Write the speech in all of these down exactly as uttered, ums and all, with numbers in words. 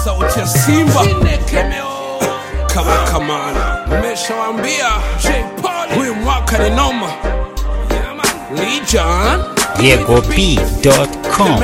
sauti ya Simba Kabakamana nimeshawambia huyu mwaka ni noma. Legion Diego B dot com.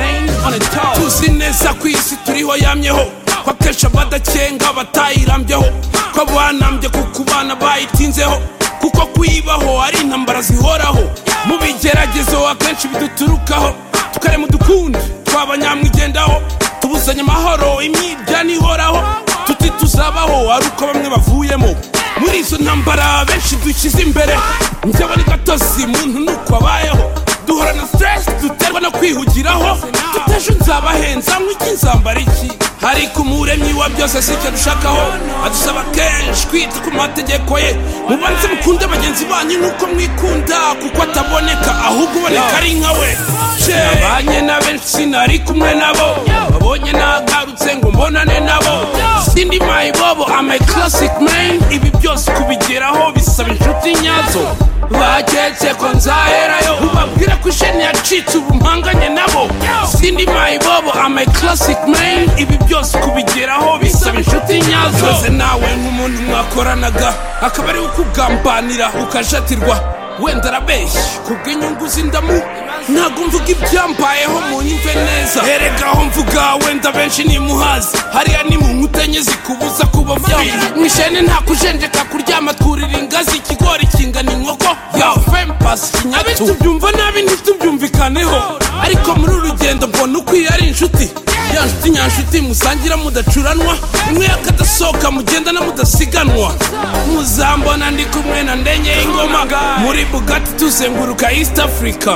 tuzi neza ku isi turiho yamyeho kwa kesha badacenga batayirambyeho kwa banambye kukubana bayitinzeho kuko kwibaho ari intambara zihoraho mu bigeragezo akenshi biduturukaho tukarema dukundi twabanyamwigendaho tubuzanye amahoro imyirya nihoraho tuti tuzabaho ari uko bamwe bavuyemo muri izo ntambara benshi dushyize imbere njyewe ni gatozi muntu nuko abayeho duhora na stress duterwa no kwihugiraho tutejo nzabahenza nk'iki nzambara iki ariko umuremyi wa byose sicyo dushakaho adusaba kenshi kwita ku mategeko ye mubanze mukunde bagenzi banyu nuko mwikunda kuko ataboneka ahubwo uboneka ari nkawe nabanye na benshi sinari kumwe nabo babonye nagarutse ngo mbonane nabo sindi mayibobo I'm a classic man ibi byose kubigeraho bisaba inshuti nyazo bagetse ko nzaherayo ubabwira ko isheni yacitse ubu mpanganye nabo sindi mayibobo I'm a classic man ibi byose kubigeraho bisaba inshuti nyazo maze nawe nk'umuntu mwakoranaga akaba ari ukugambanira ukajatirwa wenda arabeshya kubw'inyungu z'indamu ntabwo mvuga ibyambayeho mu nyumve neza erega aho mvuga wenda benshi nimuhazi hariya ni mu nkutenye zikubuza kuba vyawe mwishene nta kujenjeka kuryama twurira ingazi ikigori kingana inkoko ya fempas kinyabe tubyumva nabi ntitubyumvikaneho ariko muri urugendo mbona ukwiye ari inshuti ya nshuti nyanshuti musangira mudacuranwa imwe yakadasohoka mugendana mudasiganwa muzambona ndi kumwe na ndenye ingoma muri Bugatti tuzenguruka East Africa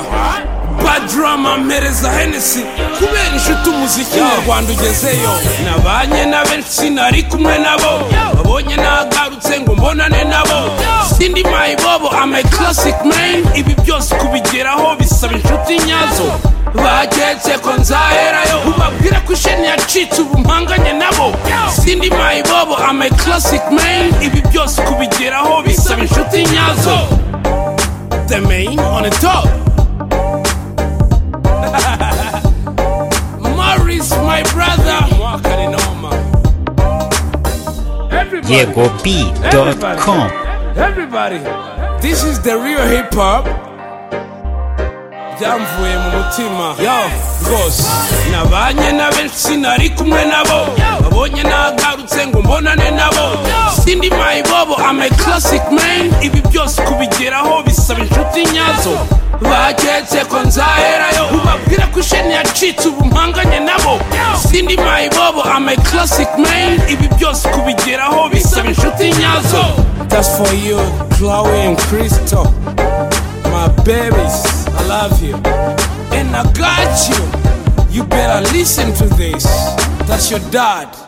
bad drama mpereza Hennessy kubera inshuti umuziki mu Rwanda ugezeyo nabanye na benshi sinari kumwe nabo babonye nagarutse ngo mbonane nabo sindi mayibobo I'm a classic man ibi byose kubigeraho bisaba inshuti nyazo bagetse ko nzaherayo ubabwira ko isheni yacitse ubu mpanganye nabo sindi mayibobo I'm a classic man ibi byose kubigeraho bisaba inshuti nyazo. The main on the top Morris my brother Diego B dot com. Everybody, this is the real hip hop. Byamvuye mu mutima yo rwose nabanye na benshi sinari kumwe nabo babonye nagarutse ngo mbonane nabo sindi mayibobo I'm a classic man ibi byose kubigeraho bisaba inshuti nyazo bagetse ko nzaherayo ubabwira ko isheni yacitse ubu mpanganye nabo sindi mayibobo I'm a classic man ibi byose kubigeraho bisaba inshuti nyazo. That's for you Chloe and Crystal, my babies, I love you and I got you. You better listen to this. That's your dad.